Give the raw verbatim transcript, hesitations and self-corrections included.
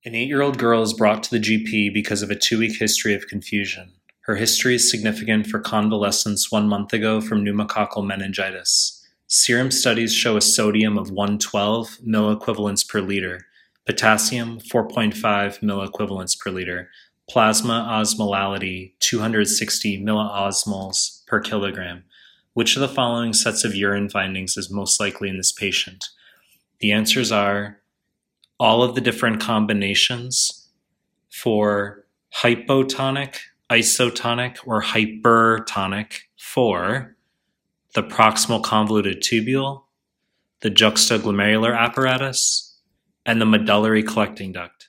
An eight-year-old girl is brought to the G P because of a two-week history of confusion. Her history is significant for convalescence one month ago from pneumococcal meningitis. Serum studies show a sodium of one hundred twelve milliequivalents per liter, potassium four point five milliequivalents per liter, plasma osmolality two hundred sixty milliosmoles per kilogram. Which of the following sets of urine findings is most likely in this patient? The answers are all of the different combinations for hypotonic, isotonic, or hypertonic for the proximal convoluted tubule, the juxtaglomerular apparatus, and the medullary collecting duct.